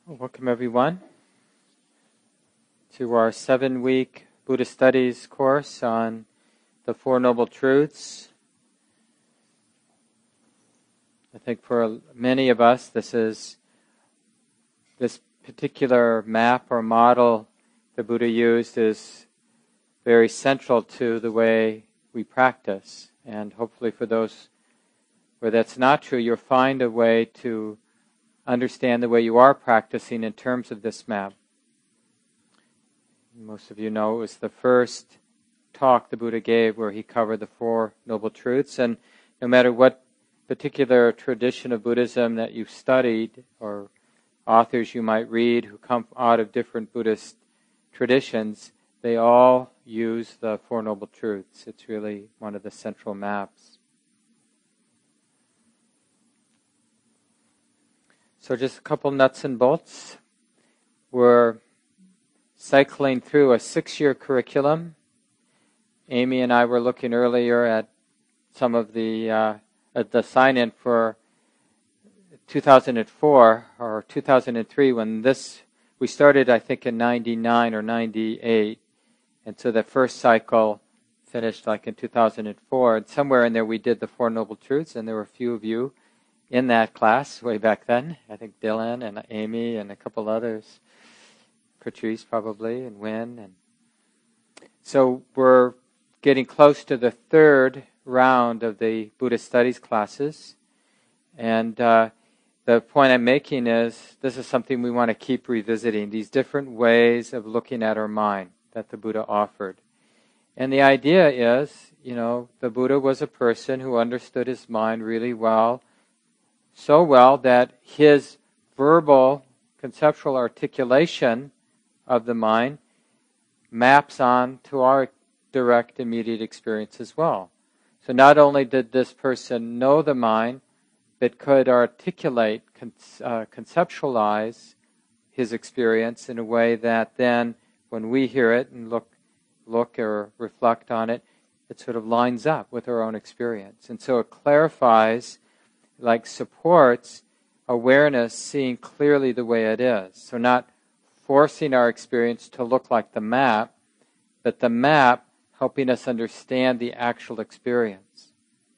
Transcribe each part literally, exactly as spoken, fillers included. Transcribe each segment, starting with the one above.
Welcome everyone to our seven-week Buddhist Studies course on the Four Noble Truths. I think for many of us this is this particular map or model the Buddha used is very central to the way we practice. And hopefully for those where that's not true, you'll find a way to understand the way you are practicing in terms of this map. Most of you know it was the first talk the Buddha gave where he covered the Four Noble Truths, and no matter what particular tradition of Buddhism that you've studied or authors you might read who come out of different Buddhist traditions, they all use the Four Noble Truths. It's really one of the central maps. So just a couple nuts and bolts. We're cycling through a six-year curriculum. Amy and I were looking earlier at some of the uh, at the sign-in for two thousand four or two thousand three when this, we started I think in ninety-nine or ninety-eight, and so the first cycle finished like in two thousand four, and somewhere in there we did the Four Noble Truths, and there were a few of you in that class way back then. I think Dylan and Amy and a couple others, Patrice probably, and Wynn. And so we're getting close to the third round of the Buddhist Studies classes. And uh, the point I'm making is this is something we want to keep revisiting, these different ways of looking at our mind that the Buddha offered. And the idea is, you know, the Buddha was a person who understood his mind really well, so well that his verbal, conceptual articulation of the mind maps on to our direct, immediate experience as well. So not only did this person know the mind, but could articulate, con- uh, conceptualize his experience in a way that then, when we hear it and look, look or reflect on it, it sort of lines up with our own experience. And so it clarifies, like supports awareness, seeing clearly the way it is. So not forcing our experience to look like the map, but the map helping us understand the actual experience.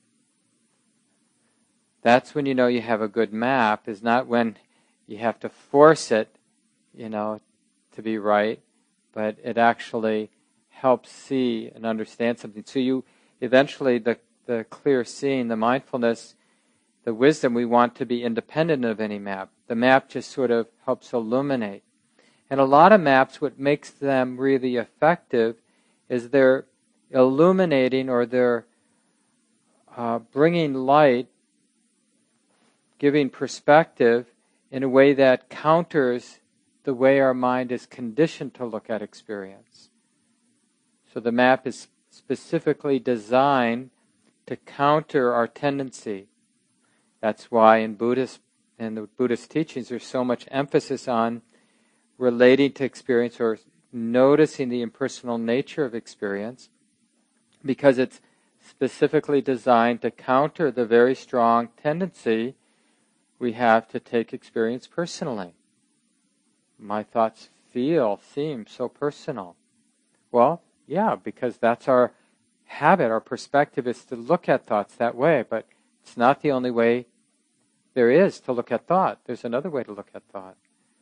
That's when you know you have a good map, is not when you have to force it, you know, to be right, but it actually helps see and understand something. So you eventually, the, the clear seeing, the mindfulness, the wisdom, we want to be independent of any map. The map just sort of helps illuminate. And a lot of maps, what makes them really effective is they're illuminating, or they're uh, bringing light, giving perspective in a way that counters the way our mind is conditioned to look at experience. So the map is specifically designed to counter our tendency. That's why in Buddhist, in the Buddhist teachings, there's so much emphasis on relating to experience or noticing the impersonal nature of experience, because it's specifically designed to counter the very strong tendency we have to take experience personally. My thoughts feel, seem so personal. Well, yeah, because that's our habit, our perspective is to look at thoughts that way, but it's not the only way there is to look at thought. There's another way to look at thought.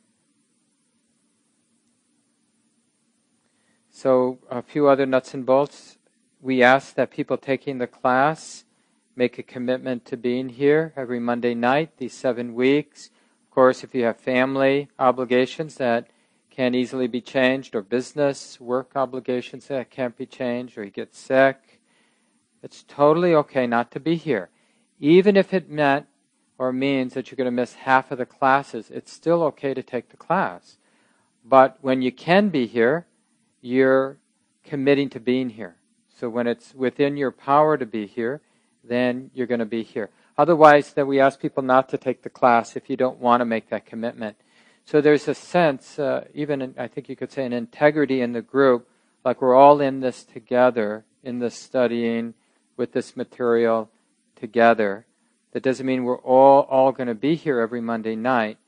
So a few other nuts and bolts. We ask that people taking the class make a commitment to being here every Monday night, these seven weeks. Of course, if you have family obligations that can't easily be changed, or business, work obligations that can't be changed, or you get sick, it's totally okay not to be here. Even if it meant or means that you're going to miss half of the classes, it's still okay to take the class. But when you can be here, you're committing to being here. So when it's within your power to be here, then you're going to be here. Otherwise, then we ask people not to take the class if you don't want to make that commitment. So there's a sense, uh, even in, I think you could say an integrity in the group, like we're all in this together, in this studying, with this material together. That doesn't mean we're all, all going to be here every Monday night,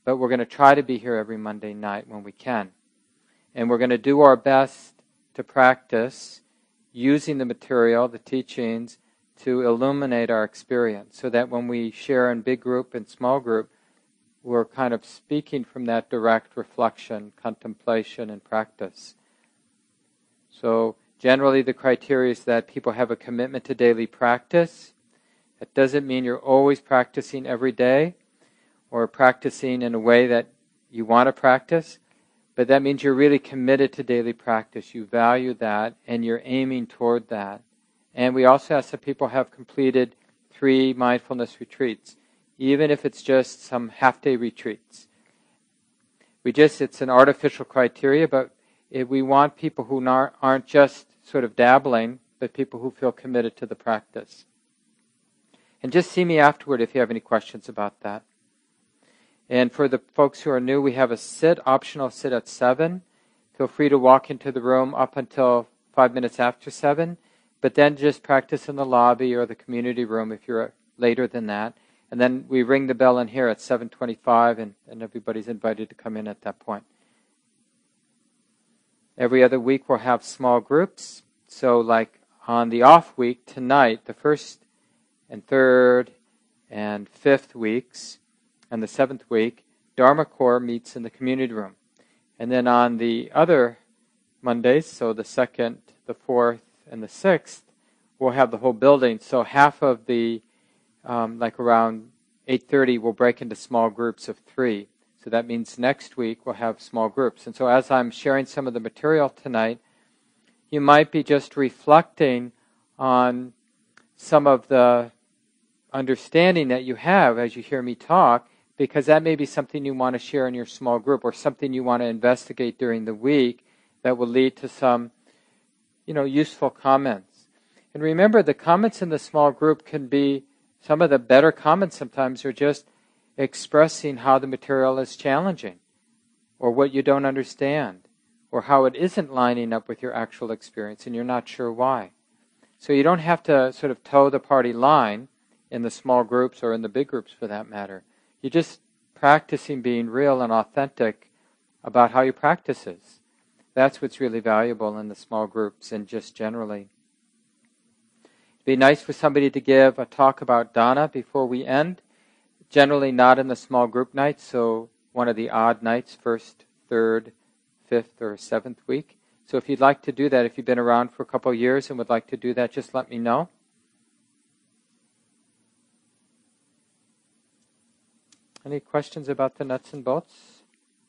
but we're going to try to be here every Monday night when we can. And we're going to do our best to practice using the material, the teachings, to illuminate our experience, so that when we share in big group and small group, we're kind of speaking from that direct reflection, contemplation, and practice. So generally the criteria is that people have a commitment to daily practice. That doesn't mean you're always practicing every day or practicing in a way that you want to practice, but that means you're really committed to daily practice. You value that and you're aiming toward that. And we also ask that people have completed three mindfulness retreats, even if it's just some half-day retreats. We just, it's an artificial criteria, but if we want people who aren't just sort of dabbling, but people who feel committed to the practice. And just see me afterward if you have any questions about that. And for the folks who are new, we have a sit, optional sit at seven. Feel free to walk into the room up until five minutes after seven, but then just practice in the lobby or the community room if you're later than that. And then we ring the bell in here at seven twenty-five, and, and everybody's invited to come in at that point. Every other week we'll have small groups. So like on the off week, tonight, the first and third and fifth weeks, and the seventh week, Dharma Corps meets in the community room. And then on the other Mondays, so the second, the fourth, and the sixth, we'll have the whole building. So half of the, um, like around eight thirty, we'll break into small groups of three. So that means next week we'll have small groups. And so as I'm sharing some of the material tonight, you might be just reflecting on some of the understanding that you have as you hear me talk, because that may be something you want to share in your small group or something you want to investigate during the week that will lead to some, you know, useful comments. And remember, the comments in the small group can be, some of the better comments sometimes are just expressing how the material is challenging, or what you don't understand, or how it isn't lining up with your actual experience and you're not sure why. So you don't have to sort of toe the party line in the small groups or in the big groups for that matter. You're just practicing being real and authentic about how your practice is. That's what's really valuable in the small groups and just generally. It'd be nice for somebody to give a talk about dana before we end. Generally not in the small group nights, so one of the odd nights, first, third, fifth, or seventh week. So if you'd like to do that, if you've been around for a couple of years and would like to do that, just let me know. Any questions about the nuts and bolts?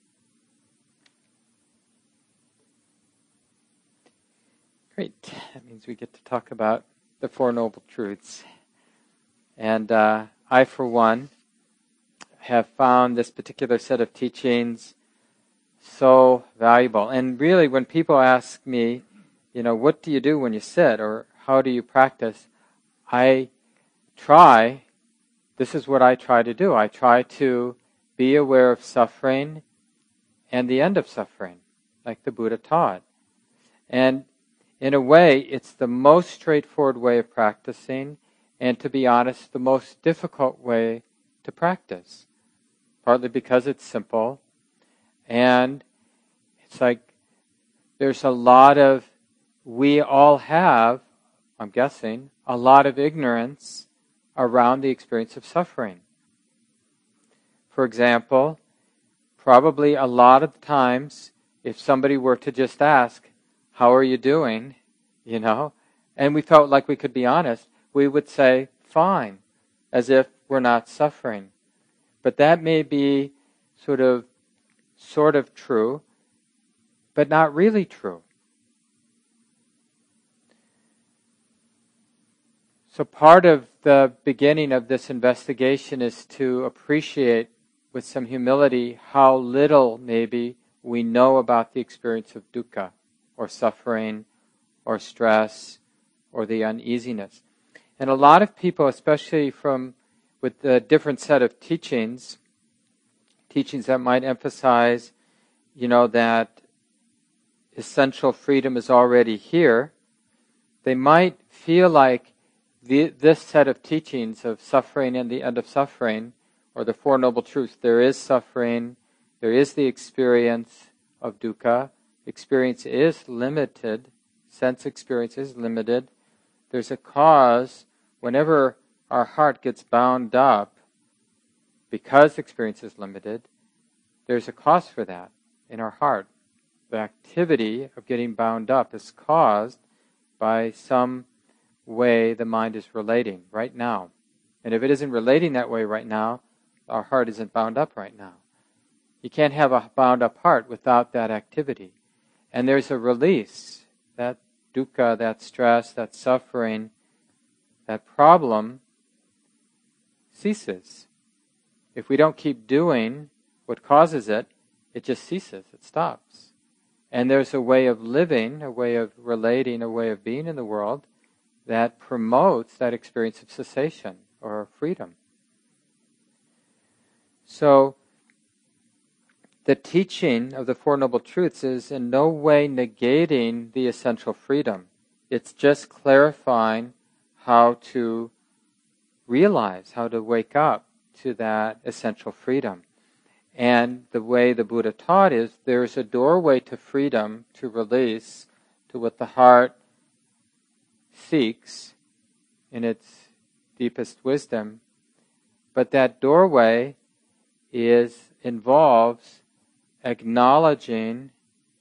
Great. That means we get to talk about the Four Noble Truths. And uh, I, for one, have found this particular set of teachings so valuable. And really, when people ask me, you know, what do you do when you sit, or how do you practice, I try, this is what I try to do. I try to be aware of suffering and the end of suffering, like the Buddha taught. And in a way, it's the most straightforward way of practicing, and to be honest, the most difficult way to practice. Partly because it's simple, and it's like there's a lot of, we all have, I'm guessing, a lot of ignorance around the experience of suffering. For example, probably a lot of times, if somebody were to just ask, how are you doing, you know, and we felt like we could be honest, we would say, fine, as if we're not suffering. But that may be sort of, sort of true, but not really true. So part of the beginning of this investigation is to appreciate with some humility how little maybe we know about the experience of dukkha, or suffering, or stress, or the uneasiness. And a lot of people, especially from with a different set of teachings, teachings that might emphasize, you know, that essential freedom is already here, they might feel like the, this set of teachings of suffering and the end of suffering or the Four Noble Truths, there is suffering, there is the experience of dukkha. Experience is limited, sense experience is limited. There's a cause whenever our heart gets bound up, because experience is limited, there's a cause for that in our heart. The activity of getting bound up is caused by some way the mind is relating right now. And if it isn't relating that way right now, our heart isn't bound up right now. You can't have a bound up heart without that activity. And there's a release. That dukkha, that stress, that suffering, that problem ceases. If we don't keep doing what causes it, it just ceases, it stops. And there's a way of living, a way of relating, a way of being in the world that promotes that experience of cessation or freedom. So, the teaching of the Four Noble Truths is in no way negating the essential freedom. It's just clarifying how to realize, how to wake up to that essential freedom. And the way the Buddha taught is there's a doorway to freedom, to release, to what the heart seeks in its deepest wisdom. But that doorway is involves acknowledging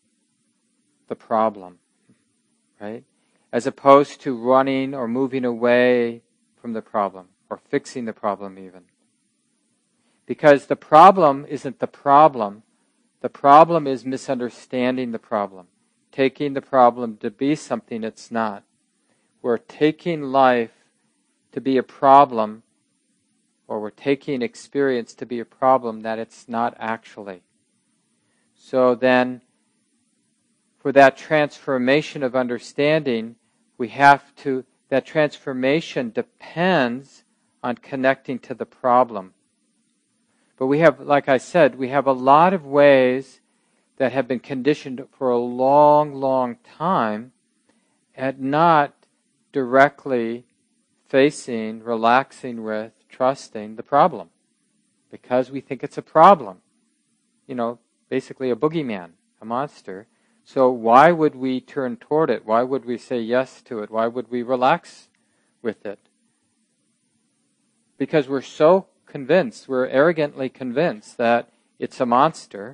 the problem, right? As opposed to running or moving away from the problem, or fixing the problem even. Because the problem isn't the problem. The problem is misunderstanding the problem, taking the problem to be something it's not. We're taking life to be a problem, or we're taking experience to be a problem that it's not actually. So then, for that transformation of understanding, we have to, that transformation depends on connecting to the problem. But we have, like I said, we have a lot of ways that have been conditioned for a long, long time at not directly facing, relaxing with, trusting the problem. Because we think it's a problem. You know, basically a boogeyman, a monster. So why would we turn toward it? Why would we say yes to it? Why would we relax with it? Because we're so convinced, we're arrogantly convinced that it's a monster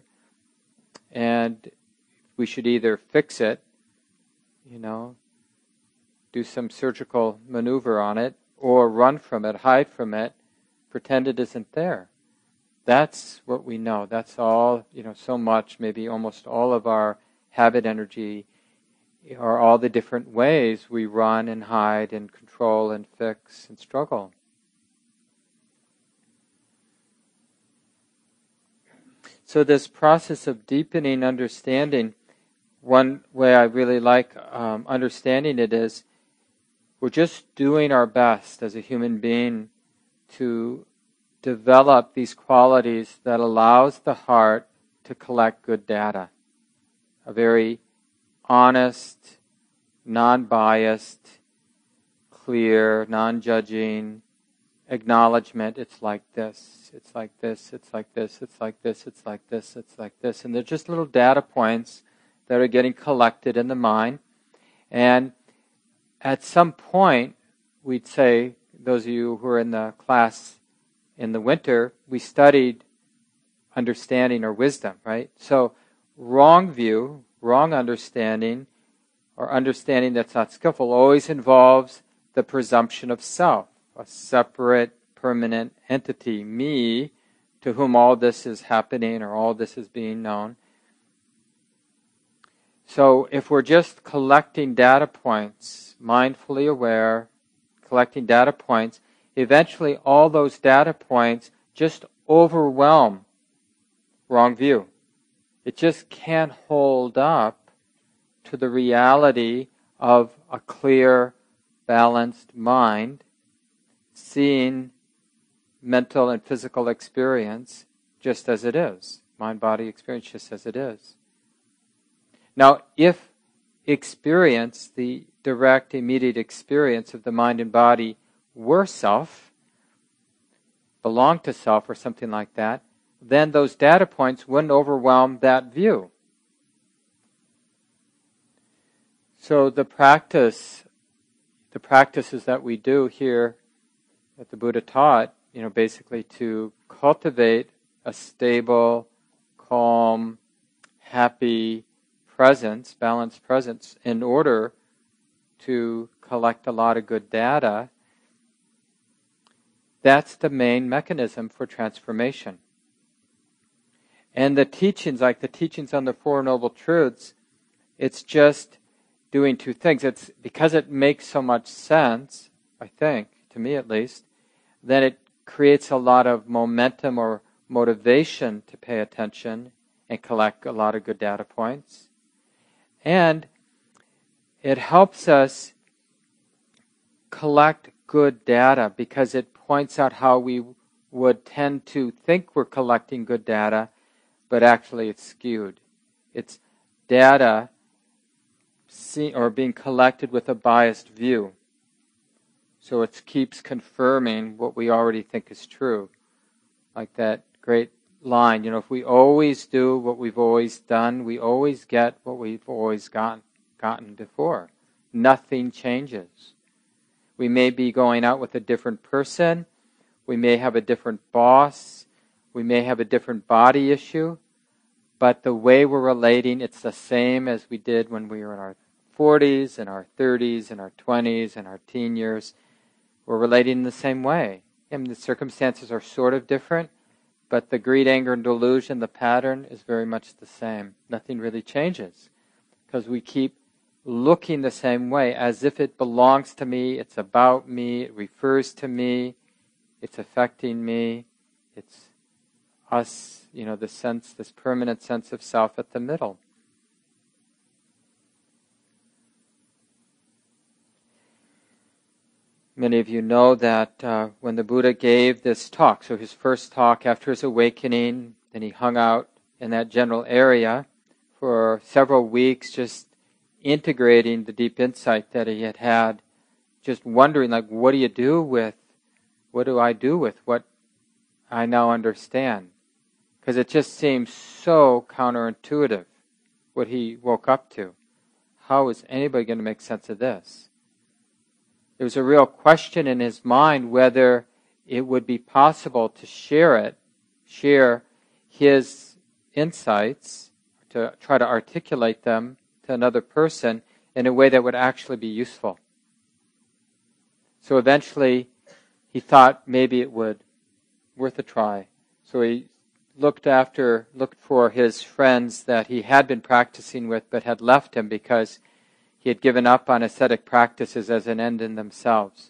and we should either fix it, you know, do some surgical maneuver on it, or run from it, hide from it, pretend it isn't there. That's what we know. That's all, you know, so much, maybe almost all of our habit energy, or all the different ways we run and hide and control and fix and struggle. So this process of deepening understanding, one way I really like um, understanding it is, we're just doing our best as a human being to develop these qualities that allows the heart to collect good data. A very honest, non-biased, clear, non-judging acknowledgement. It's like this, it's like this, it's like this, it's like this, it's like this, it's like this. And they're just little data points that are getting collected in the mind. And at some point, we'd say, those of you who are in the class in the winter, we studied understanding or wisdom, right? So wrong view, wrong understanding, or understanding that's not skillful always involves the presumption of self, a separate, permanent entity, me, to whom all this is happening or all this is being known. So if we're just collecting data points, mindfully aware, collecting data points, eventually all those data points just overwhelm wrong view. It just can't hold up to the reality of a clear, balanced mind, seeing mental and physical experience just as it is. Mind-body experience just as it is. Now, if experience, the direct, immediate experience of the mind and body were self, belong to self or something like that, then those data points wouldn't overwhelm that view. So the practice, the practices that we do here that the Buddha taught, you know, basically to cultivate a stable, calm, happy presence, balanced presence, in order to collect a lot of good data, that's the main mechanism for transformation. And the teachings, like the teachings on the Four Noble Truths, it's just doing two things. It's because it makes so much sense, I think, to me at least, then it creates a lot of momentum or motivation to pay attention and collect a lot of good data points. And it helps us collect good data because it points out how we would tend to think we're collecting good data, but actually it's skewed. It's data see, or being collected with a biased view. So it keeps confirming what we already think is true. Like that great line, you know, if we always do what we've always done, we always get what we've always gotten, gotten before. Nothing changes. We may be going out with a different person, we may have a different boss, we may have a different body issue, but the way we're relating, it's the same as we did when we were in our forties, and our thirties, and our twenties, and our teen years. We're relating in the same way. And the circumstances are sort of different, but the greed, anger, and delusion, the pattern is very much the same. Nothing really changes because we keep looking the same way as if it belongs to me, it's about me, it refers to me, it's affecting me, it's us, you know, the sense, this permanent sense of self at the middle. Many of you know that uh, when the Buddha gave this talk, so his first talk after his awakening, then he hung out in that general area for several weeks, just integrating the deep insight that he had had, just wondering, like, what do you do with, what do I do with what I now understand? Because it just seems so counterintuitive, what he woke up to. How is anybody going to make sense of this? There was a real question in his mind whether it would be possible to share it, share his insights, to try to articulate them to another person in a way that would actually be useful. So eventually he thought maybe it would, worth a try. So he looked after, looked for his friends that he had been practicing with but had left him because he had given up on ascetic practices as an end in themselves.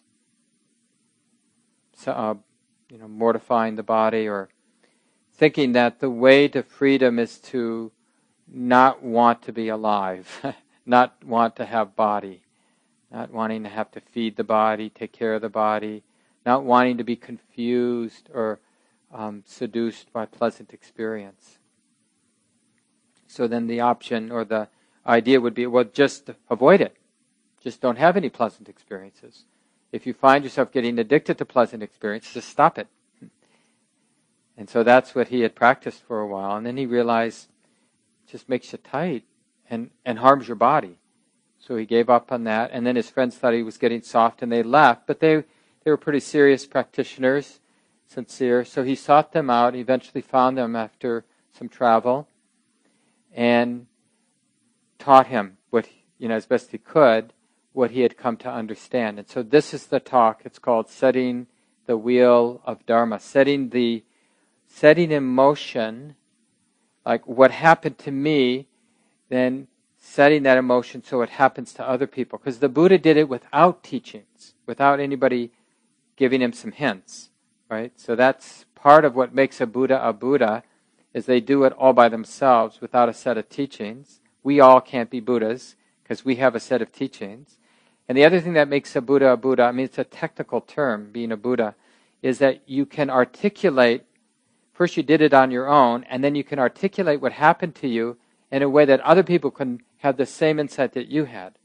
So, uh, you know, mortifying the body or thinking that the way to freedom is to not want to be alive, not want to have body, not wanting to have to feed the body, take care of the body, not wanting to be confused or um, seduced by pleasant experience. So then the option or the idea would be, well, just avoid it. Just don't have any pleasant experiences. If you find yourself getting addicted to pleasant experiences, just stop it. And so that's what he had practiced for a while. And then he realized it just makes you tight and, and harms your body. So he gave up on that. And then his friends thought he was getting soft and they left. But they, they were pretty serious practitioners, sincere. So he sought them out. He eventually found them after some travel and taught him what, you know, as best he could, what he had come to understand. And so this is the talk. It's called Setting the Wheel of Dharma. Setting the, setting in motion, like what happened to me, then setting that emotion so it happens to other people. Because the Buddha did it without teachings, without anybody giving him some hints, right? So that's part of what makes a Buddha a Buddha, is they do it all by themselves without a set of teachings. We all can't be Buddhas because we have a set of teachings. And the other thing that makes a Buddha a Buddha, I mean, it's a technical term, being a Buddha, is that you can articulate, first you did it on your own, and then you can articulate what happened to you in a way that other people can have the same insight that you had.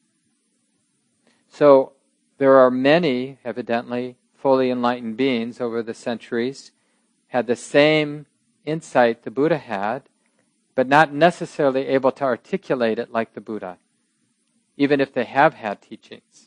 So there are many, evidently, fully enlightened beings over the centuries had the same insight the Buddha had, but not necessarily able to articulate it like the Buddha, even if they have had teachings.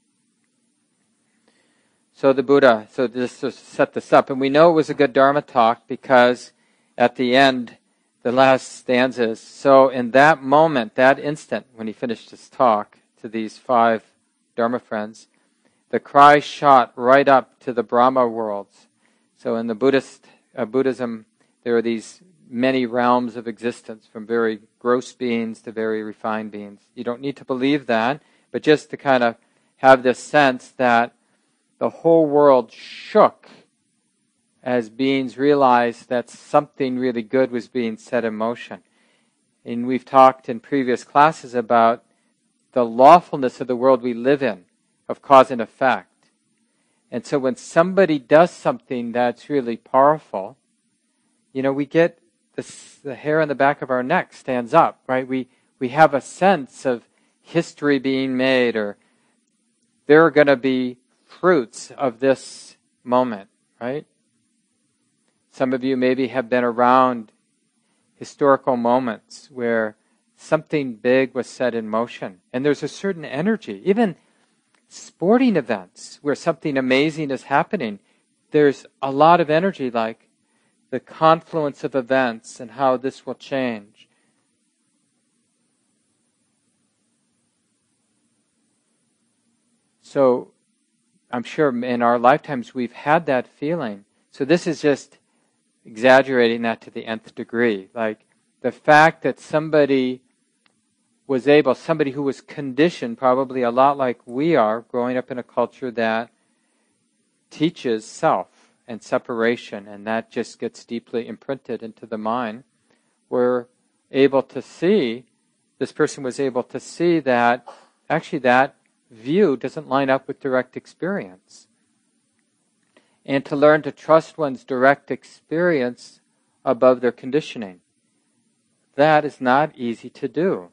So the Buddha, so just to set this up, and we know it was a good Dharma talk because at the end, the last stanza is, so in that moment, that instant, when he finished his talk to these five Dharma friends, the cry shot right up to the Brahma worlds. So in the Buddhist uh, Buddhism, there are these many realms of existence, from very gross beings to very refined beings. You don't need to believe that, but just to kind of have this sense that the whole world shook as beings realized that something really good was being set in motion. And we've talked in previous classes about the lawfulness of the world we live in, of cause and effect. And so when somebody does something that's really powerful, you know, we get this, the hair on the back of our neck stands up, right? We we have a sense of history being made, or there are going to be fruits of this moment, right? Some of you maybe have been around historical moments where something big was set in motion, and there's a certain energy. Even sporting events where something amazing is happening, there's a lot of energy, like the confluence of events and how this will change. So I'm sure in our lifetimes we've had that feeling. So this is just exaggerating that to the nth degree. Like the fact that somebody was able, somebody who was conditioned probably a lot like we are, growing up in a culture that teaches self and separation, and that just gets deeply imprinted into the mind, were able to see, this person was able to see that actually that view doesn't line up with direct experience. And to learn to trust one's direct experience above their conditioning. That is not easy to do.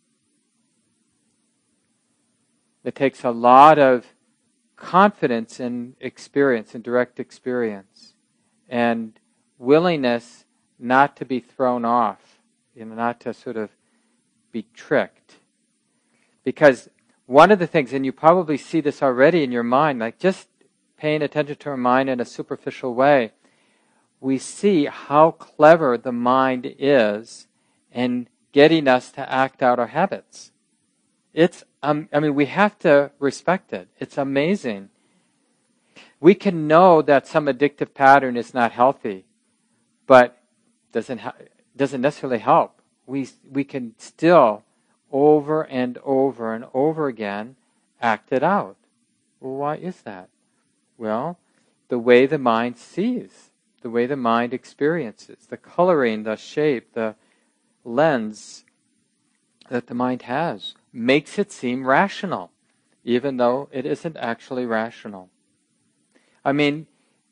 It takes a lot of confidence in experience, in direct experience, and willingness not to be thrown off, you know, not to sort of be tricked. Because one of the things, and you probably see this already in your mind, like just paying attention to our mind in a superficial way, we see how clever the mind is in getting us to act out our habits. It's, um, I mean, we have to respect it. It's amazing. We can know that some addictive pattern is not healthy, but doesn't ha- doesn't necessarily help. We we can still over and over and over again act it out. Well, why is that? Well, the way the mind sees, the way the mind experiences, the coloring, the shape, the lens that the mind has makes it seem rational, even though it isn't actually rational. I mean,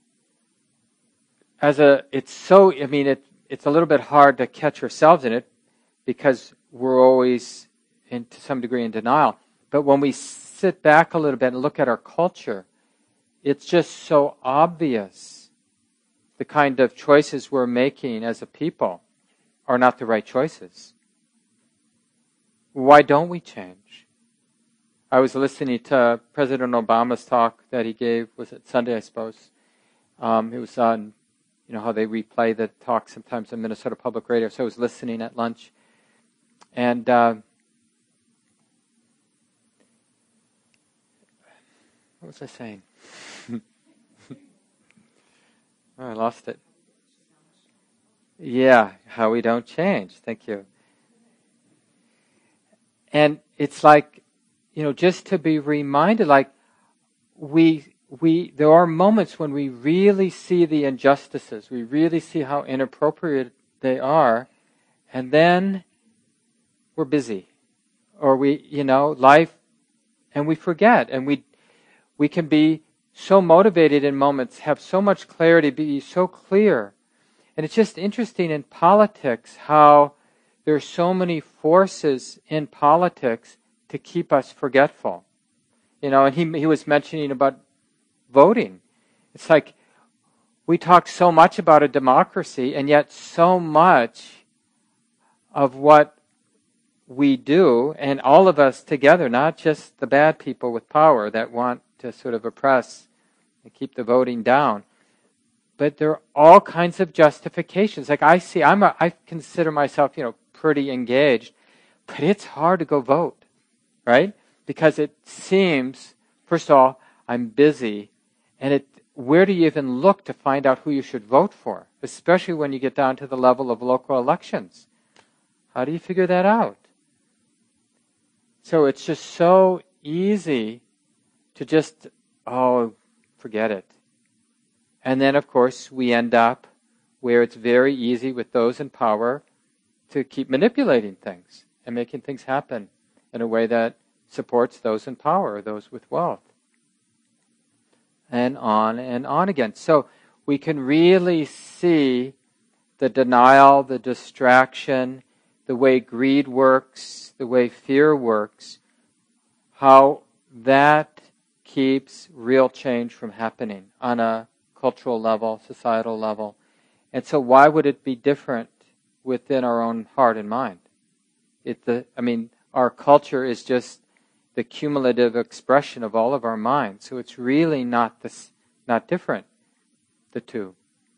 as a, it's so, I mean, it, it's a little bit hard to catch ourselves in it because we're always, in, to some degree, in denial. But when we sit back a little bit and look at our culture, it's just so obvious the kind of choices we're making as a people are not the right choices. Why don't we change? I was listening to President Obama's talk that he gave, was it Sunday, I suppose? Um, it was on, you know, how they replay the talk sometimes on Minnesota Public Radio. So I was listening at lunch. And uh, what was I saying? Oh, I lost it. Yeah, how we don't change. Thank you. And it's like, you know, just to be reminded, like, we, we, there are moments when we really see the injustices, we really see how inappropriate they are, and then we're busy. Or we, you know, life, and we forget, and we, we can be so motivated in moments, have so much clarity, be so clear. And it's just interesting in politics how there are so many forces in politics to keep us forgetful. You know, and he he was mentioning about voting. It's like we talk so much about a democracy, and yet so much of what we do, and all of us together, not just the bad people with power that want to sort of oppress and keep the voting down, but there are all kinds of justifications. Like I see, I'm a, I consider myself, you know, pretty engaged, but it's hard to go vote, right? Because it seems, first of all, I'm busy, and it where do you even look to find out who you should vote for, especially when you get down to the level of local elections? How do you figure that out? So it's just so easy to just, oh, forget it. And then, of course, we end up where it's very easy with those in power to keep manipulating things and making things happen in a way that supports those in power, those with wealth. And on and on again. So we can really see the denial, the distraction, the way greed works, the way fear works, how that keeps real change from happening on a cultural level, societal level. And so why would it be different within our own heart and mind? It, the, I mean, our culture is just the cumulative expression of all of our minds. So it's really not this, not different, the two.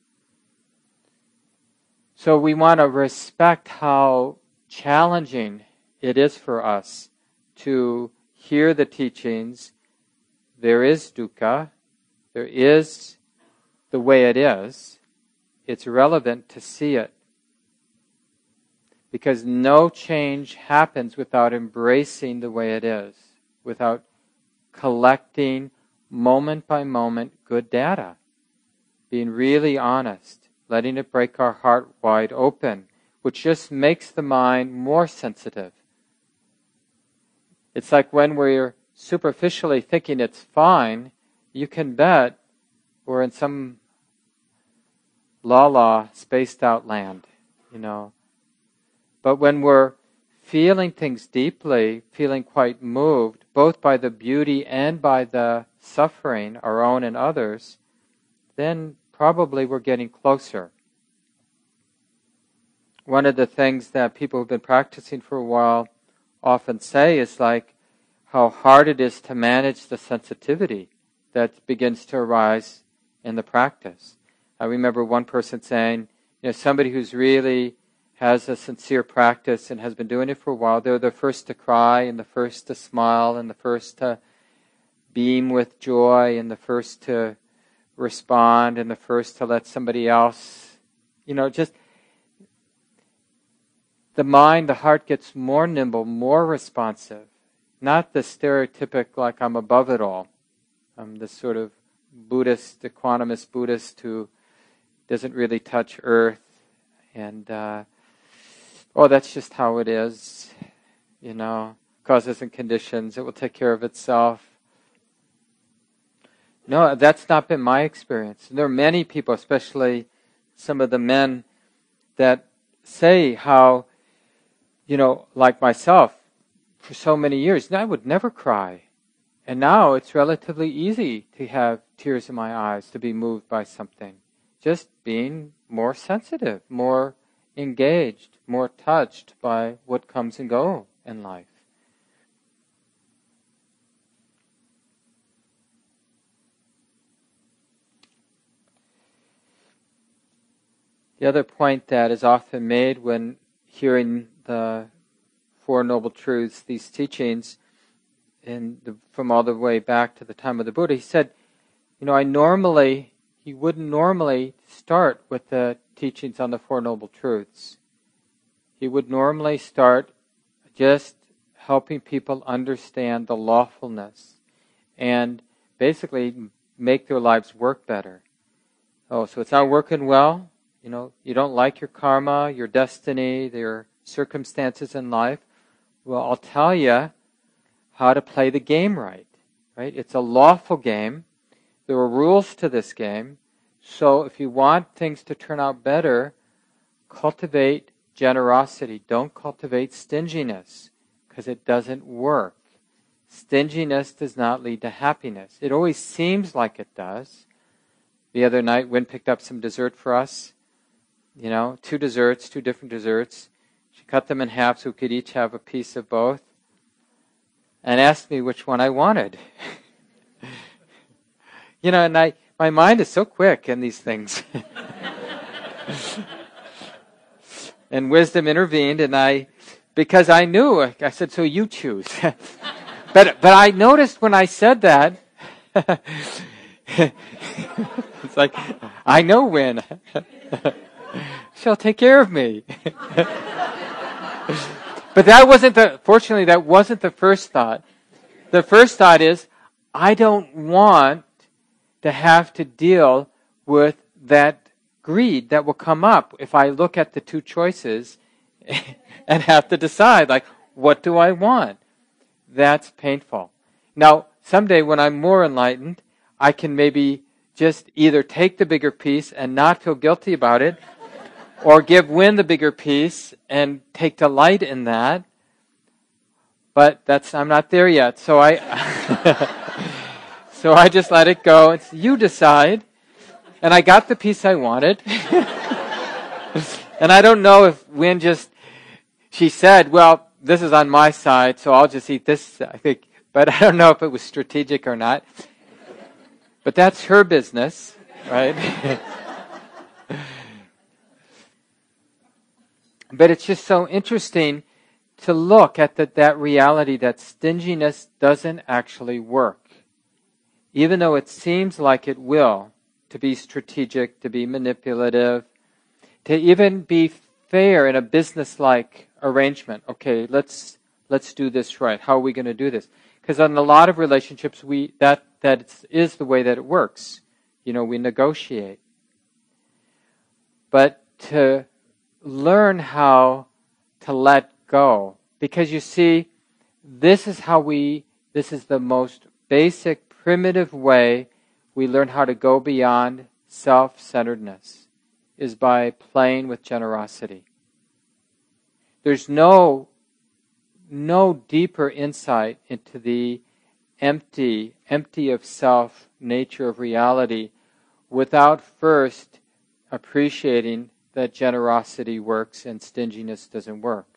So we want to respect how challenging it is for us to hear the teachings. There is dukkha. There is the way it is. It's relevant to see it. Because no change happens without embracing the way it is, without collecting moment by moment good data, being really honest, letting it break our heart wide open, which just makes the mind more sensitive. It's like when we're superficially thinking it's fine, you can bet we're in some la-la, spaced out land, you know. But when we're feeling things deeply, feeling quite moved, both by the beauty and by the suffering, our own and others, then probably we're getting closer. One of the things that people who've been practicing for a while often say is like how hard it is to manage the sensitivity that begins to arise in the practice. I remember one person saying, you know, somebody who's really has a sincere practice and has been doing it for a while, they're the first to cry and the first to smile and the first to beam with joy and the first to respond and the first to let somebody else, you know, just the mind, the heart gets more nimble, more responsive. Not the stereotypic like I'm above it all. I'm this sort of Buddhist, equanimous Buddhist who doesn't really touch earth and uh, oh, that's just how it is, you know, causes and conditions, it will take care of itself. No, that's not been my experience. There are many people, especially some of the men, that say how, you know, like myself, for so many years, I would never cry. And now it's relatively easy to have tears in my eyes, to be moved by something. Just being more sensitive, more engaged, more touched by what comes and goes in life. The other point that is often made when hearing the Four Noble Truths, these teachings, in the, from all the way back to the time of the Buddha, he said, you know, I normally, he wouldn't normally start with the teachings on the Four Noble Truths. He would normally start just helping people understand the lawfulness and basically make their lives work better. Oh, so it's not working well? You know, you don't like your karma, your destiny, your circumstances in life? Well, I'll tell you how to play the game right. Right? It's a lawful game. There are rules to this game. So if you want things to turn out better, cultivate generosity. Don't cultivate stinginess, because it doesn't work. Stinginess does not lead to happiness. It always seems like it does, the other night, Wynn picked up some dessert for us. You know, two desserts, two different desserts. She cut them in half so we could each have a piece of both. And asked me which one I wanted. You know, and I, my mind is so quick in these things. And wisdom intervened, and I, because I knew, I said, so you choose. but but I noticed when I said that, it's like, I know Wynn. She'll take care of me. But that wasn't the, fortunately, that wasn't the first thought. The first thought is, I don't want to have to deal with that greed that will come up if I look at the two choices and have to decide, like, what do I want? That's painful. Now, someday when I'm more enlightened, I can maybe just either take the bigger piece and not feel guilty about it, or give Wynn the bigger piece and take delight in that. But that's I'm not there yet. So I so I just let it go. It's you decide. And I got the piece I wanted. And I don't know if Wynn just she said, well, this is on my side, so I'll just eat this, I think. But I don't know if it was strategic or not. But that's her business, right? But it's just so interesting to look at the, that reality that stinginess doesn't actually work. Even though it seems like it will, to be strategic, to be manipulative, to even be fair in a business-like arrangement. Okay, let's let's do this right. How are we going to do this? Because in a lot of relationships, we that that is the way that it works. You know, we negotiate. But to learn how to let go. Because you see, this is how we, this is the most basic, primitive way we learn how to go beyond self-centeredness, is by playing with generosity. There's no, no deeper insight into the empty, empty of self nature of reality without first appreciating that generosity works and stinginess doesn't work.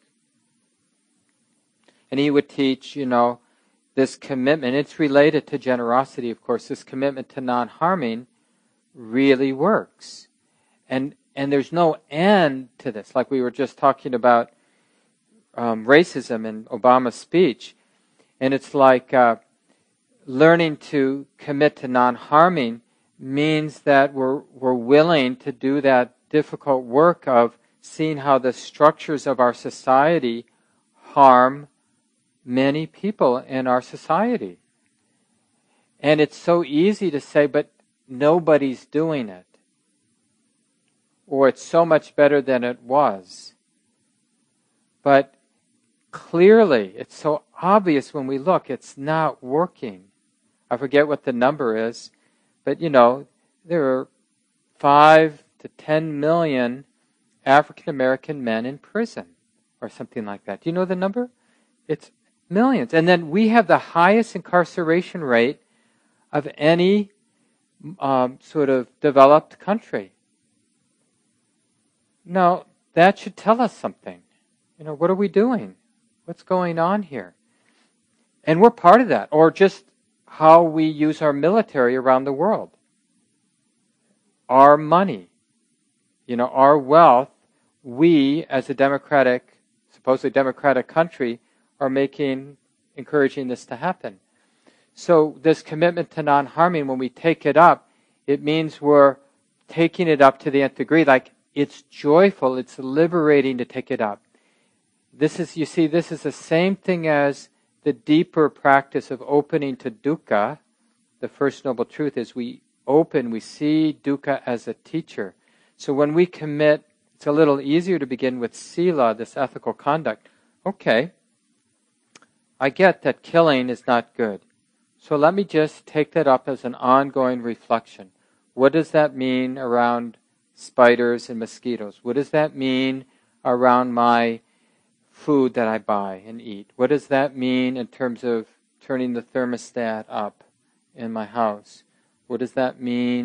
And he would teach, you know, this commitment, it's related to generosity, of course, this commitment to non-harming really works. And and there's no end to this. Like we were just talking about um, racism in Obama's speech. And it's like uh, learning to commit to non-harming means that we're we're willing to do that difficult work of seeing how the structures of our society harm many people in our society. And it's so easy to say, but nobody's doing it. Or it's so much better than it was. But clearly, it's so obvious when we look, it's not working. I forget what the number is, but you know, there are five to ten million African American men in prison, or something like that. Do you know the number? It's millions. And then we have the highest incarceration rate of any um, sort of developed country. Now, that should tell us something. You know, what are we doing? What's going on here? And we're part of that, or just how we use our military around the world. Our money, you know, our wealth, we as a democratic, supposedly democratic country, are making, encouraging this to happen. So this commitment to non-harming, when we take it up, it means we're taking it up to the nth degree. Like, it's joyful, it's liberating to take it up. This is, you see, this is the same thing as the deeper practice of opening to dukkha. The first noble truth is we open, we see dukkha as a teacher. So when we commit, it's a little easier to begin with sila, this ethical conduct. Okay, I get that killing is not good. So let me just take that up as an ongoing reflection. What does that mean around spiders and mosquitoes? What does that mean around my food that I buy and eat? What does that mean in terms of turning the thermostat up in my house? What does that mean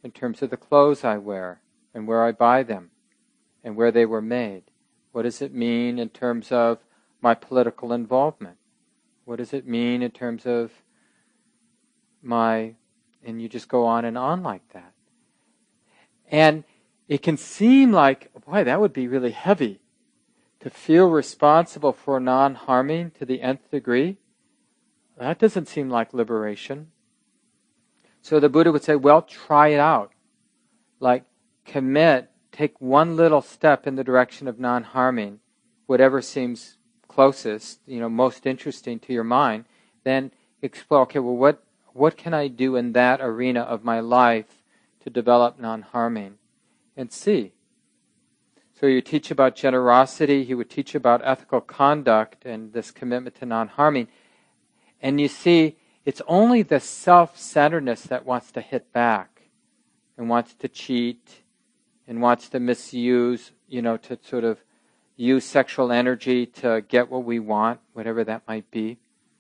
in terms of the clothes I wear and where I buy them and where they were made? What does it mean in terms of my political involvement? What does it mean in terms of my, and you just go on and on like that. And it can seem like, boy, that would be really heavy to feel responsible for non-harming to the nth degree. That doesn't seem like liberation. So the Buddha would say, well, try it out. Like, commit, take one little step in the direction of non-harming, whatever seems closest, you know, most interesting to your mind, then explore, okay, well, what, what can I do in that arena of my life to develop non-harming? And see. So you teach about generosity, he would teach about ethical conduct and this commitment to non-harming. And you see, it's only the self-centeredness that wants to hit back and wants to cheat and wants to misuse, you know, to sort of use sexual energy to get what we want, whatever that might be.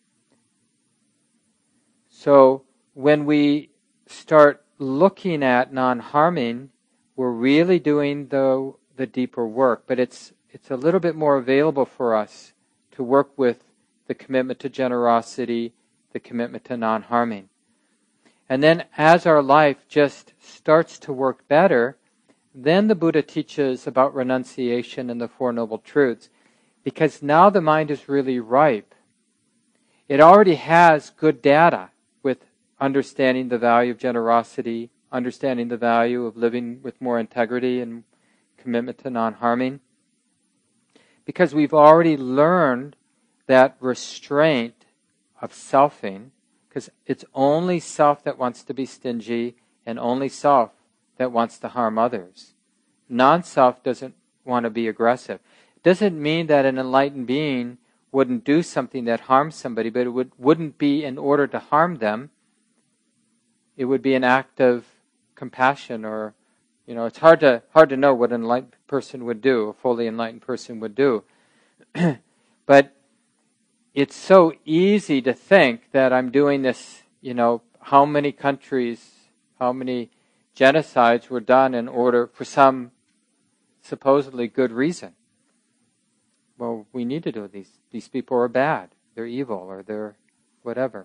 So when we start looking at non-harming, we're really doing the the deeper work, but it's it's a little bit more available for us to work with the commitment to generosity, the commitment to non-harming. And then as our life just starts to work better, then the Buddha teaches about renunciation and the Four Noble Truths, because now the mind is really ripe. It already has good data with understanding the value of generosity, understanding the value of living with more integrity and commitment to non-harming. Because we've already learned that restraint of selfing, because it's only self that wants to be stingy and only self that wants to harm others. Non-self doesn't want to be aggressive. It doesn't mean that an enlightened being wouldn't do something that harms somebody, but it would, wouldn't be in order to harm them. It would be an act of compassion, or, you know, it's hard to hard to know what an enlightened person would do, a fully enlightened person would do. But it's so easy to think that I'm doing this, you know, how many countries, how many genocides were done in order for some supposedly good reason. Well, we need to do these. These people are bad. They're evil, or they're whatever.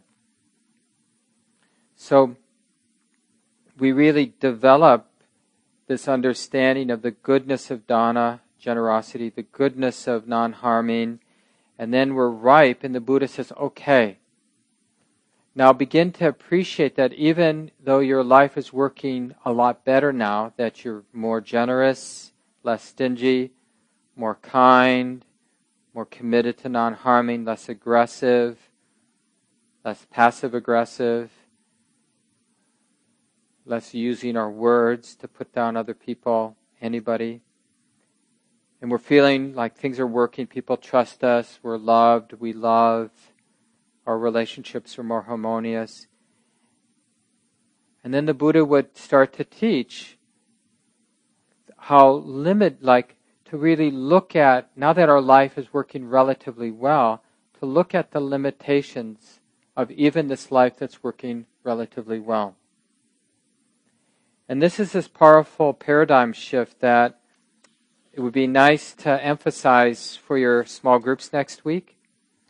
So we really develop this understanding of the goodness of dana, generosity, the goodness of non-harming, and then we're ripe, and the Buddha says, okay, now begin to appreciate that even though your life is working a lot better now, that you're more generous, less stingy, more kind, more committed to non-harming, less aggressive, less passive-aggressive, less using our words to put down other people, anybody. And we're feeling like things are working, people trust us, we're loved, we love, our relationships are more harmonious. And then the Buddha would start to teach how limit, like to really look at, now that our life is working relatively well, to look at the limitations of even this life that's working relatively well. And this is this powerful paradigm shift that it would be nice to emphasize for your small groups next week.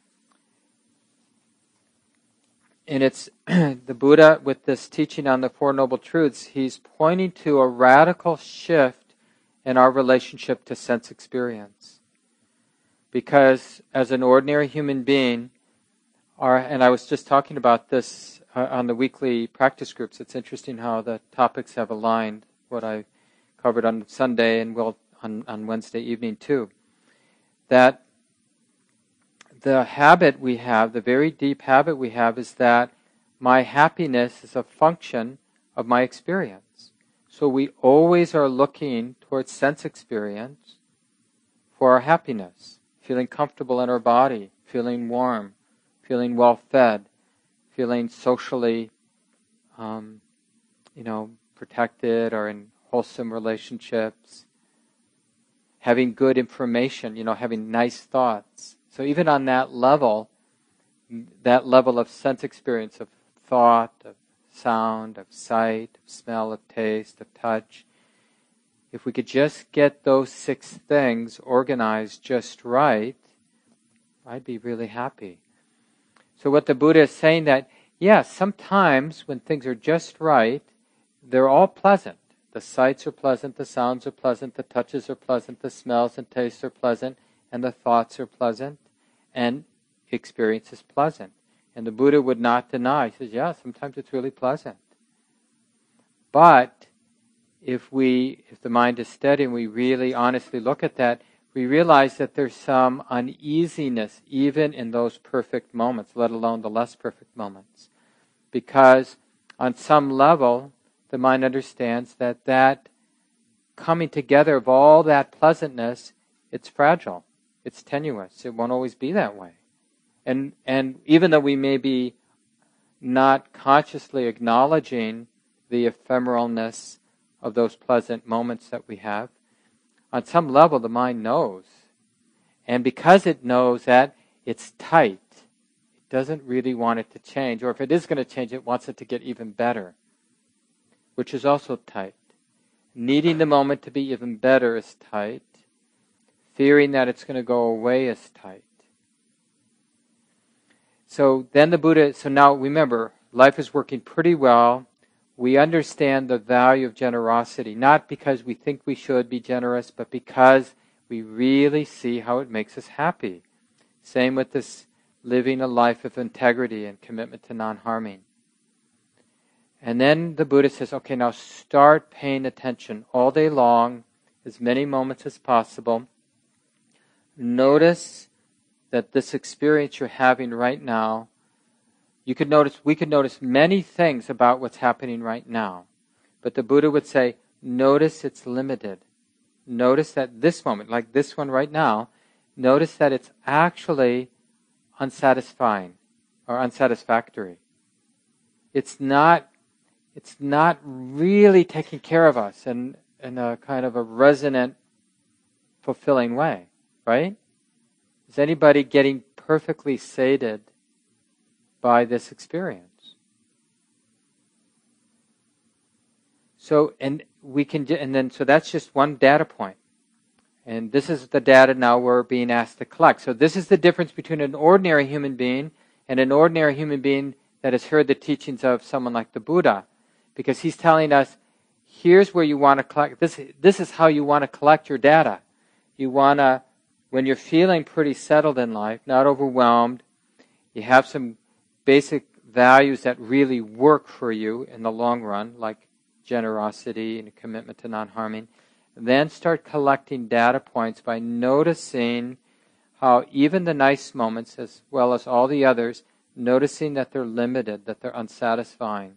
And it's the Buddha, with this teaching on the Four Noble Truths, he's pointing to a radical shift in our relationship to sense experience. Because as an ordinary human being, our, and I was just talking about this uh, on the weekly practice groups, it's interesting how the topics have aligned, what I covered on Sunday and will on, on Wednesday evening too, that the habit we have, the very deep habit we have, is that my happiness is a function of my experience. So we always are looking towards sense experience for our happiness, feeling comfortable in our body, feeling warm, feeling well fed, feeling socially, um, you know, protected or in wholesome relationships, having good information, you know, having nice thoughts. So even on that level, that level of sense experience, of thought, of sound, of sight, of smell, of taste, of touch. If we could just get those six things organized just right, I'd be really happy. So what the Buddha is saying that, yeah, sometimes when things are just right, they're all pleasant. The sights are pleasant, the sounds are pleasant, the touches are pleasant, the smells and tastes are pleasant, and the thoughts are pleasant, and experience is pleasant. And the Buddha would not deny. He says, yeah, sometimes it's really pleasant. But if we, if the mind is steady and we really honestly look at that, we realize that there's some uneasiness even in those perfect moments, let alone the less perfect moments. Because on some level, the mind understands that that coming together of all that pleasantness, it's fragile, it's tenuous, it won't always be that way. And and even though we may be not consciously acknowledging the ephemeralness of those pleasant moments that we have, on some level the mind knows. And because it knows that, it's tight. It doesn't really want it to change. Or if it is going to change, it wants it to get even better, which is also tight. Needing the moment to be even better is tight. Fearing that it's going to go away is tight. So then the Buddha, so now remember, life is working pretty well. We understand the value of generosity, not because we think we should be generous, but because we really see how it makes us happy. Same with this living a life of integrity and commitment to non-harming. And then the Buddha says, okay, now start paying attention all day long, as many moments as possible. Notice that this experience you're having right now, you could notice, we could notice many things about what's happening right now. But the Buddha would say, notice it's limited. Notice that this moment, like this one right now, notice that it's actually unsatisfying or unsatisfactory. It's not, it's not really taking care of us in, in a kind of a resonant, fulfilling way, right? Is anybody getting perfectly sated by this experience? So, and we can, and then, so that's just one data point. And this is the data now we're being asked to collect. So this is the difference between an ordinary human being and an ordinary human being that has heard the teachings of someone like the Buddha. Because he's telling us, here's where you want to collect, this, this is how you want to collect your data. You want to, when you're feeling pretty settled in life, not overwhelmed, you have some basic values that really work for you in the long run, like generosity and commitment to non-harming, then start collecting data points by noticing how even the nice moments, as well as all the others, noticing that they're limited, that they're unsatisfying,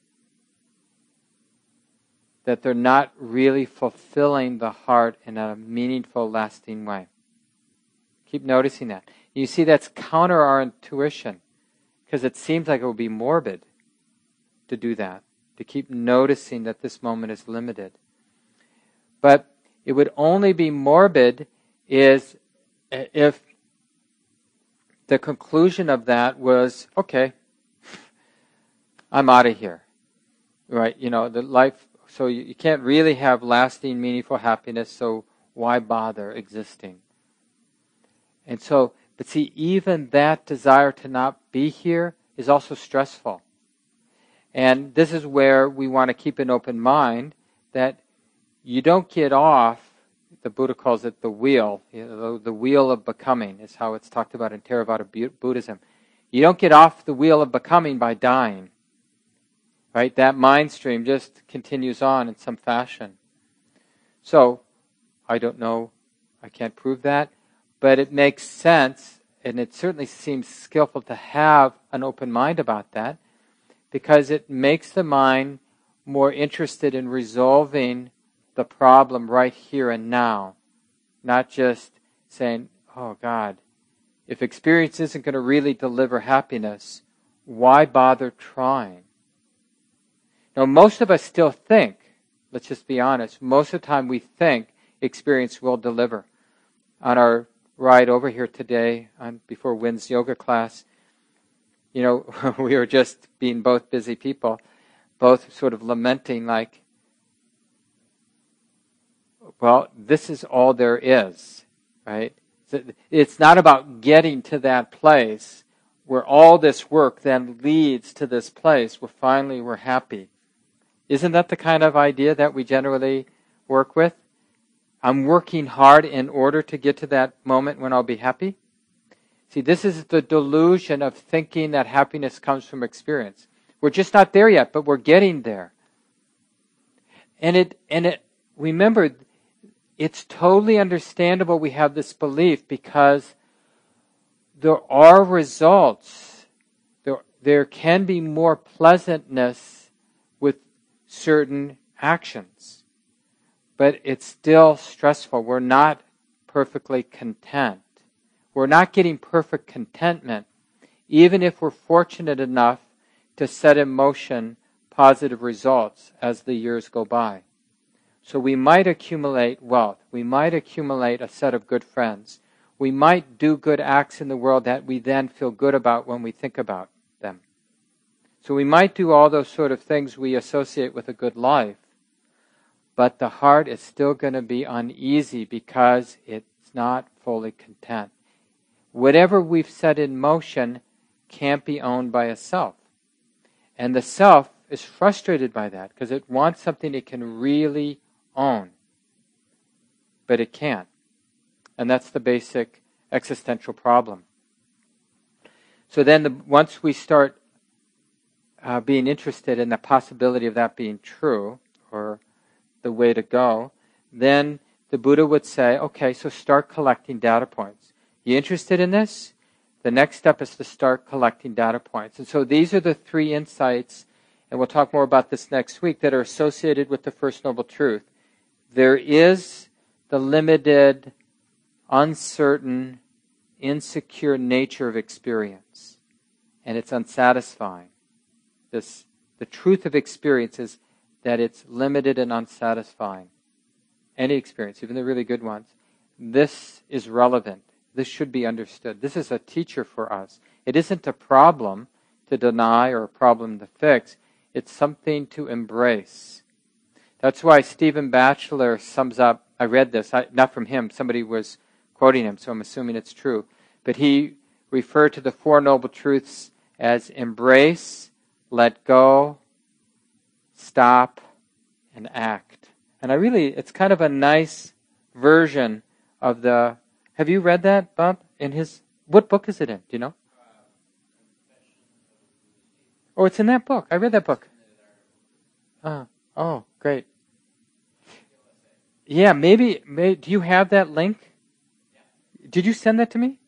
that they're not really fulfilling the heart in a meaningful, lasting way. Keep noticing that. You see, that's counter our intuition, because it seems like it would be morbid to do that, to keep noticing that this moment is limited. But it would only be morbid is if the conclusion of that was, okay, I'm out of here. Right? You know, the life, so you, you can't really have lasting, meaningful happiness, so why bother existing? And so, but see, even that desire to not be here is also stressful. And this is where we want to keep an open mind, that you don't get off, the Buddha calls it the wheel, you know, the, the wheel of becoming is how it's talked about in Theravada Buddhism. You don't get off the wheel of becoming by dying. Right? That mind stream just continues on in some fashion. So, I don't know, I can't prove that, but it makes sense, and it certainly seems skillful to have an open mind about that, because it makes the mind more interested in resolving the problem right here and now, not just saying, oh God, if experience isn't going to really deliver happiness, why bother trying? Now, most of us still think, let's just be honest, most of the time we think experience will deliver. On our ride over here today, on, before Wynn's yoga class, you know, we were just being both busy people. both sort of lamenting like, well, this is all there is, right? It's not about getting to that place where all this work then leads to this place where finally we're happy. Isn't that the kind of idea that we generally work with? I'm working hard in order to get to that moment when I'll be happy. See, this is the delusion of thinking that happiness comes from experience. We're just not there yet, but we're getting there. And it, and it, remember, it's totally understandable we have this belief because there are results. There, there can be more pleasantness with certain actions. But it's still stressful. We're not perfectly content. We're not getting perfect contentment, even if we're fortunate enough to set in motion positive results as the years go by. So we might accumulate wealth. We might accumulate a set of good friends. We might do good acts in the world that we then feel good about when we think about them. So we might do all those sort of things we associate with a good life, but the heart is still going to be uneasy because it's not fully content. Whatever we've set in motion can't be owned by a self. And the self is frustrated by that because it wants something it can really own. But it can't. And that's the basic existential problem. So then the, once we start uh, being interested in the possibility of that being true, or the way to go, then the Buddha would say, okay, so start collecting data points. You interested in this? The next step is to start collecting data points. And so these are the three insights, and we'll talk more about this next week, that are associated with the First Noble Truth. There is the limited, uncertain, insecure nature of experience, and it's unsatisfying. This, the truth of experience is that it's limited and unsatisfying. Any experience, even the really good ones. This is relevant. This should be understood. This is a teacher for us. It isn't a problem to deny or a problem to fix. It's something to embrace. That's why Stephen Batchelor sums up, I read this, I, not from him, somebody was quoting him, so I'm assuming it's true. But he referred to the Four Noble Truths as embrace, let go, stop, and act. And I really, it's kind of a nice version of the, have you read that, Bob? In his, what book is it in? Do you know? Oh, it's in that book. I read that book. Oh, oh, great. Yeah, maybe, maybe, do you have that link? Did you send that to me?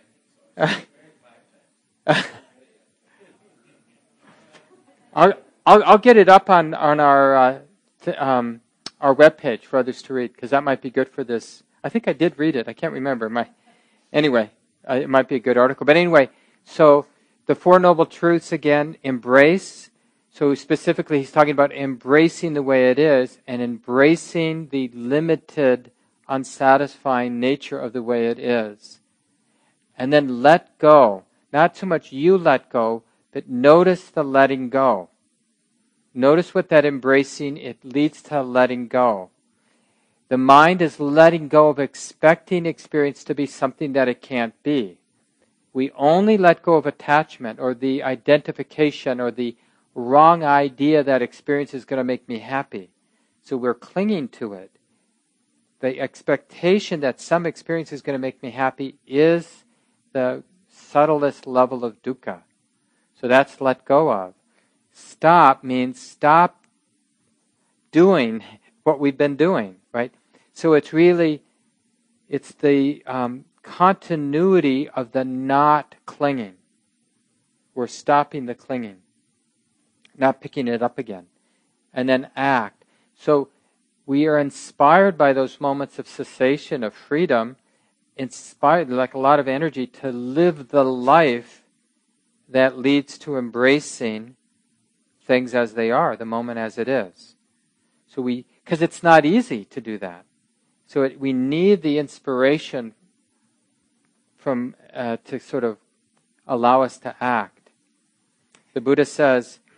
I'll, I'll, I'll get it up on, on our, uh, th- um, our webpage for others to read, because that might be good for this. I think I did read it. I can't remember. My, anyway, uh, it might be a good article. But anyway, so the Four Noble Truths again, embrace. So specifically, he's talking about embracing the way it is and embracing the limited, unsatisfying nature of the way it is. And then let go. Not so much you let go, but notice the letting go. Notice what that embracing, it leads to letting go. The mind is letting go of expecting experience to be something that it can't be. We only let go of attachment or the identification or the wrong idea that experience is going to make me happy. So we're clinging to it. The expectation that some experience is going to make me happy is the subtlest level of dukkha. So that's let go of. Stop means stop doing what we've been doing, right? So it's really, it's the um, continuity of the not clinging. We're stopping the clinging, not picking it up again. And then act. So we are inspired by those moments of cessation, of freedom, inspired, like a lot of energy, to live the life that leads to embracing things as they are, the moment as it is. So we, because it's not easy to do that. So it, we need the inspiration from uh, to sort of allow us to act. The Buddha says,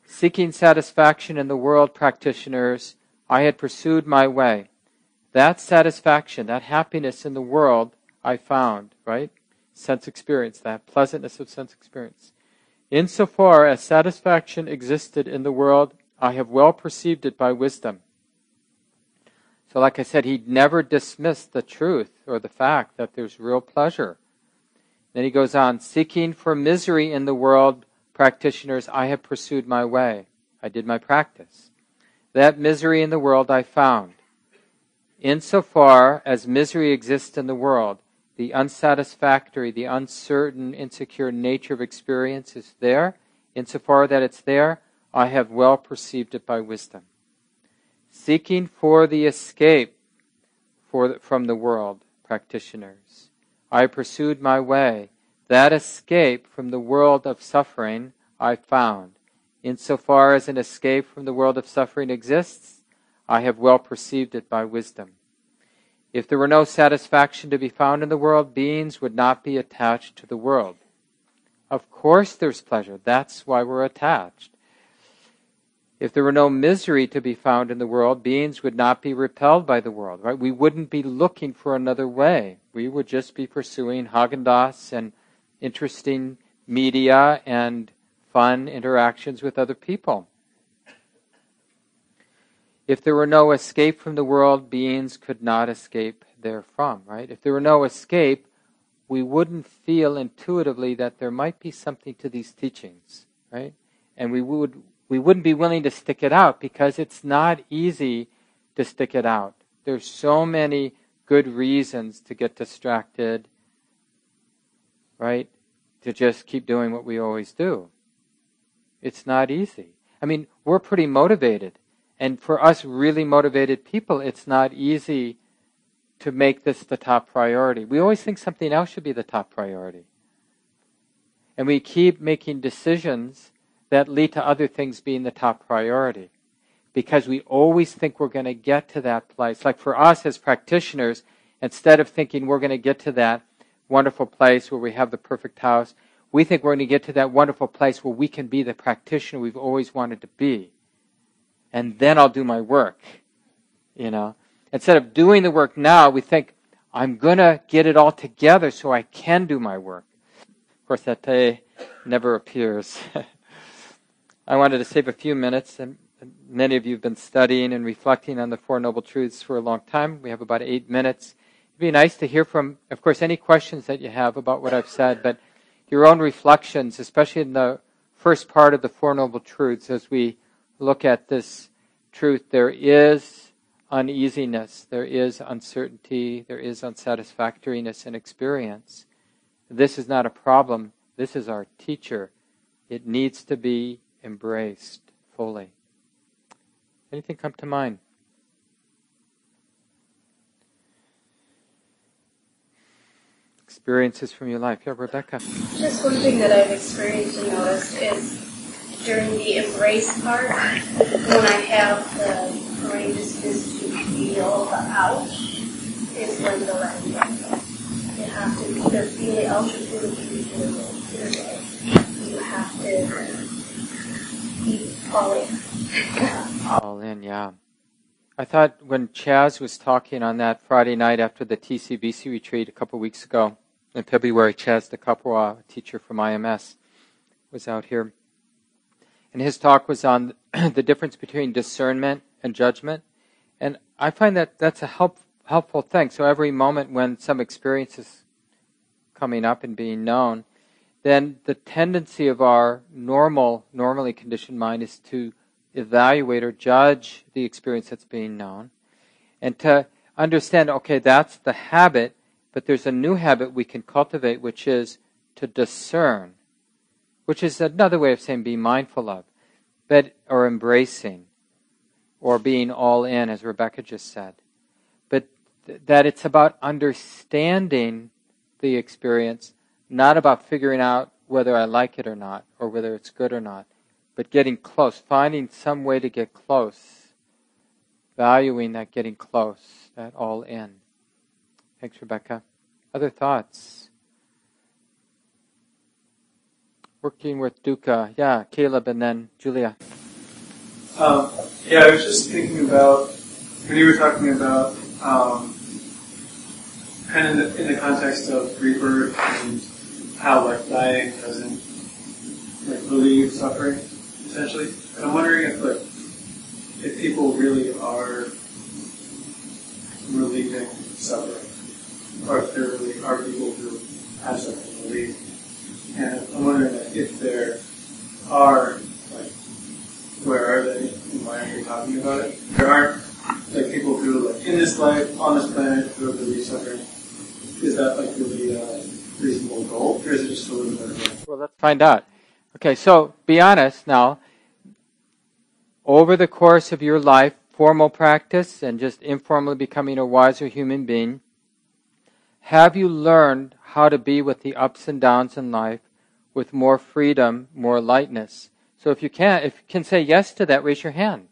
Seeking satisfaction in the world, practitioners, I had pursued my way. That satisfaction, that happiness in the world, I found, right? Sense experience, that pleasantness of sense experience. Insofar as satisfaction existed in the world, I have well perceived it by wisdom. So like I said, he never dismissed the truth or the fact that there's real pleasure. Then he goes on, seeking for misery in the world, practitioners, I have pursued my way. I did my practice. That misery in the world I found. Insofar as misery exists in the world, the unsatisfactory, the uncertain, insecure nature of experience is there. Insofar that it's there, I have well perceived it by wisdom. Seeking for the escape for the, from the world, practitioners, I pursued my way. That escape from the world of suffering I found. Insofar as an escape from the world of suffering exists, I have well perceived it by wisdom. If there were no satisfaction to be found in the world, beings would not be attached to the world. Of course there's pleasure. That's why we're attached. If there were no misery to be found in the world, beings would not be repelled by the world. Right? We wouldn't be looking for another way. We would just be pursuing Haagen-Dazs and interesting media and fun interactions with other people. If there were no escape from the world, beings could not escape therefrom, right? If there were no escape, we wouldn't feel intuitively that there might be something to these teachings, right? And we would we wouldn't be willing to stick it out because it's not easy to stick it out. There's so many good reasons to get distracted, right? To just keep doing what we always do. It's not easy. I mean, we're pretty motivated. And for us really motivated people, it's not easy to make this the top priority. We always think something else should be the top priority. And we keep making decisions that lead to other things being the top priority. Because we always think we're going to get to that place. Like for us as practitioners, instead of thinking we're going to get to that wonderful place where we have the perfect house, we think we're going to get to that wonderful place where we can be the practitioner we've always wanted to be. And then I'll do my work, you know. Instead of doing the work now, we think, I'm going to get it all together so I can do my work. Of course, that day never appears. I wanted to save a few minutes, and many of you have been studying and reflecting on the Four Noble Truths for a long time. We have about eight minutes. It'd be nice to hear from, of course, any questions that you have about what I've said, but your own reflections, especially in the first part of the Four Noble Truths, as we look at this truth. There is uneasiness, there is uncertainty, there is unsatisfactoriness in experience. This is not a problem. This is our teacher. It needs to be embraced fully. Anything come to mind? Experiences from your life. Yeah, Rebecca. Just one thing that I've experienced and noticed is during the embrace part, when I have the courageousness to feel the ouch, is when the letting go. You have to either feel the ouch or feel the beauty. You have to be all in. All in, yeah. I thought when Chaz was talking on that Friday night after the T C B C retreat a couple weeks ago, in February, Chaz Dekapwa, a teacher from I M S, was out here. And his talk was on the difference between discernment and judgment. And I find that that's a help, helpful thing. So every moment when some experience is coming up and being known, then the tendency of our normal, normally conditioned mind is to evaluate or judge the experience that's being known. And to understand, okay, that's the habit, but there's a new habit we can cultivate, which is to discern. Which is another way of saying be mindful of, but or embracing, or being all in, as Rebecca just said. But th- that it's about understanding the experience, not about figuring out whether I like it or not, or whether it's good or not, but getting close, finding some way to get close, valuing that getting close, that all in. Thanks, Rebecca. Other thoughts? Working with dukkha. Yeah, Caleb and then Julia. Um, yeah, I was just thinking about, when you were talking about, um, kind of in the, in the context of rebirth and how, like, dying doesn't, like, relieve suffering, essentially. And I'm wondering if, like, if people really are relieving suffering, or if there really are people who have suffering relieved. And I'm wondering like, if there are, like, where are they, and why aren't they talking about it? There aren't, like, people who, like, in this life, on this planet, who have relieved suffering. Is that, like, really a reasonable goal, or is it just a little bit of a... Well, let's find out. Okay, so be honest now. Over the course of your life, formal practice and just informally becoming a wiser human being, have you learned how to be with the ups and downs in life with more freedom, more lightness? So if you can, if you can say yes to that, raise your hand.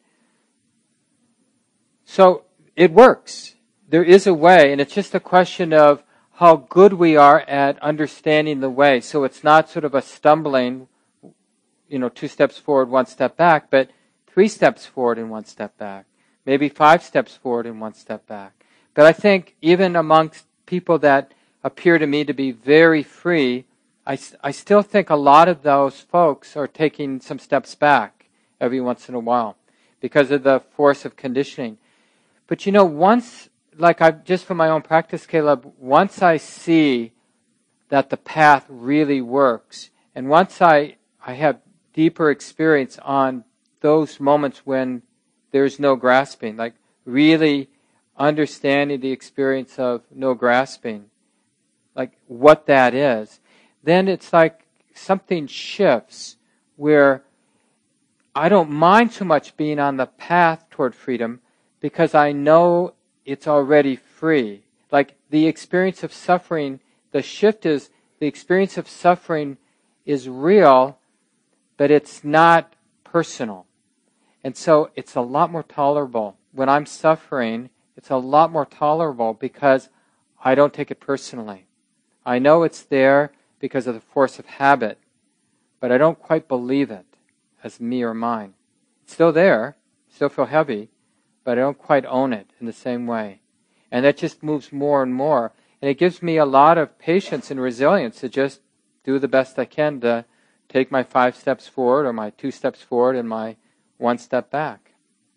So it works. There is a way, and it's just a question of how good we are at understanding the way. So it's not sort of a stumbling, you know, two steps forward, one step back, but three steps forward and one step back. Maybe five steps forward and one step back. But I think even amongst people that appear to me to be very free, I, I still think a lot of those folks are taking some steps back every once in a while because of the force of conditioning. But you know, once, like I just from my own practice, Caleb, once I see that the path really works, and once I, I have deeper experience on those moments when there's no grasping, like really understanding the experience of no grasping, like what that is, then it's like something shifts where I don't mind so much being on the path toward freedom because I know it's already free. Like the experience of suffering, the shift is the experience of suffering is real, but it's not personal. And so it's a lot more tolerable. When I'm suffering, it's a lot more tolerable because I don't take it personally. I know it's there because of the force of habit, but I don't quite believe it as me or mine. It's still there, still feel heavy, but I don't quite own it in the same way. And that just moves more and more. And it gives me a lot of patience and resilience to just do the best I can to take my five steps forward or my two steps forward and my one step back.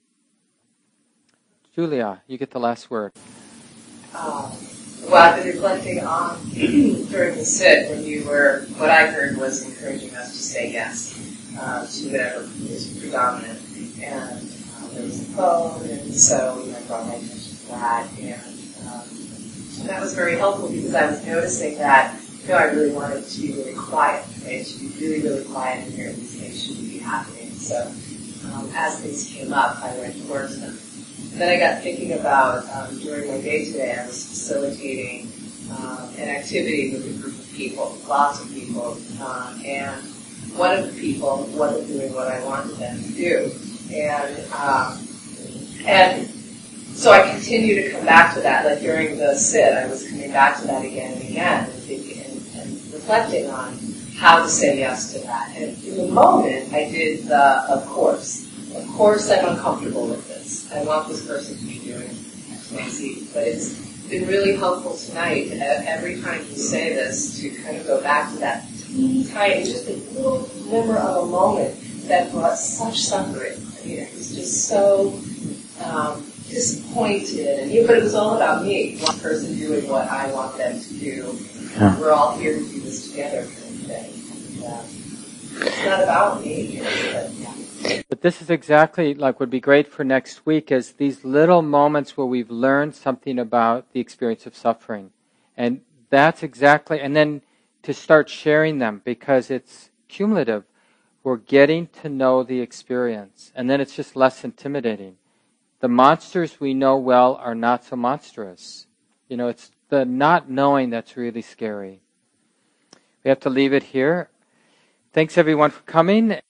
Julia, you get the last word. Um, well, I've been reflecting on during the sit when you were, what I heard was encouraging us to say yes uh, to whatever is predominant. And uh, there was a phone, and so you know, I brought my attention to that. And, um, and that was very helpful because I was noticing that, you know, I really wanted to be really quiet, right? To be really, really quiet and hear these things shouldn't be happening. So um, as things came up, I went towards them. And then I got thinking about, um, during my day today, I was facilitating um, an activity with a group of people, lots of people, uh, and one of the people wasn't doing what I wanted them to do. And um, and so I continue to come back to that. Like during the sit, I was coming back to that again and again and, thinking, and, and reflecting on how to say yes to that. And in the moment, I did the, of course. Of course I'm uncomfortable with this. I want this person to be doing X, Y, Z. But it's been really helpful tonight, every time you say this, to kind of go back to that teeny tiny, just a little glimmer of a moment that brought such suffering. I mean, it was just so um, disappointed. And, but it was all about me. One person doing what I want them to do. Yeah. We're all here to do this together kind of thing. And, uh, it's not about me, but yeah. But this is exactly like would be great for next week is these little moments where we've learned something about the experience of suffering. And that's exactly, and then to start sharing them because it's cumulative. We're getting to know the experience. And then it's just less intimidating. The monsters we know well are not so monstrous. You know, it's the not knowing that's really scary. We have to leave it here. Thanks everyone for coming.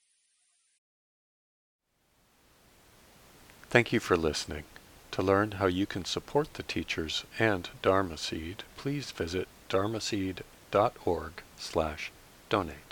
Thank you for listening. To learn how you can support the teachers and Dharma Seed, please visit dharmaseed dot org slash donate.